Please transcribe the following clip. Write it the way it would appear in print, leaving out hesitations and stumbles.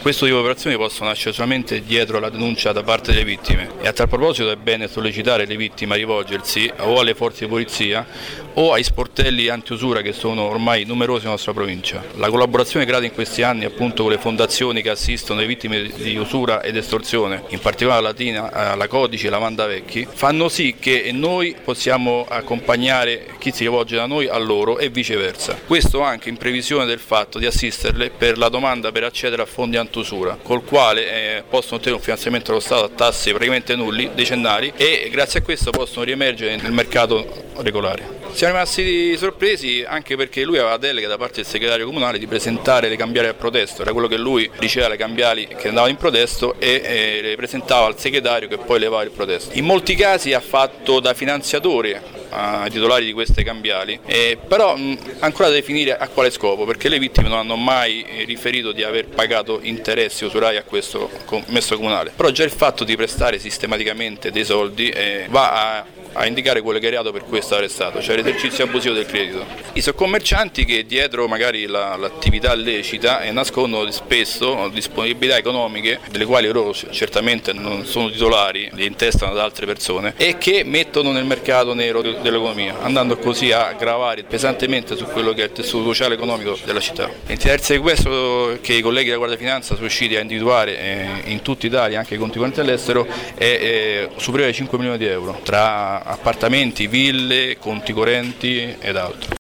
Questo tipo di operazioni possono nascere solamente dietro la denuncia da parte delle vittime e a tal proposito è bene sollecitare le vittime a rivolgersi o alle forze di polizia o ai sportelli antiusura che sono ormai numerosi nella nostra provincia. La collaborazione creata in questi anni appunto con le fondazioni che assistono le vittime di usura ed estorsione, in particolare la Latina, la Codice e la Manda Vecchi, fanno sì che noi possiamo accompagnare chi si rivolge da noi a loro e viceversa. Questo anche in previsione del fatto di assisterle per la domanda per accedere a fondi antiusura, col quale possono ottenere un finanziamento dello Stato a tassi praticamente nulli, decennali, e grazie a questo possono riemergere nel mercato regolare. Siamo rimasti sorpresi anche perché lui aveva delega da parte del segretario comunale di presentare le cambiali al protesto, era quello che lui riceveva le cambiali che andavano in protesto e le presentava al segretario che poi levava il protesto. In molti casi ha fatto da finanziatore ai titolari di queste cambiali, però ancora da definire a quale scopo, perché le vittime non hanno mai riferito di aver pagato interessi usurai a questo commesso comunale, però già il fatto di prestare sistematicamente dei soldi va a indicare quello che è reato per cui è stato arrestato, cioè l'esercizio abusivo del credito. I sono commercianti che dietro magari l'attività lecita nascondono spesso disponibilità economiche delle quali loro certamente non sono titolari, le intestano ad altre persone e che mettono nel mercato nero dell'economia, andando così a gravare pesantemente su quello che è il tessuto sociale e economico della città. L'entità del sequestro che i colleghi della Guardia di Finanza sono riusciti a individuare in tutta Italia, anche i conti correnti all'estero, è superiore ai 5 milioni di euro, tra appartamenti, ville, conti correnti ed altro.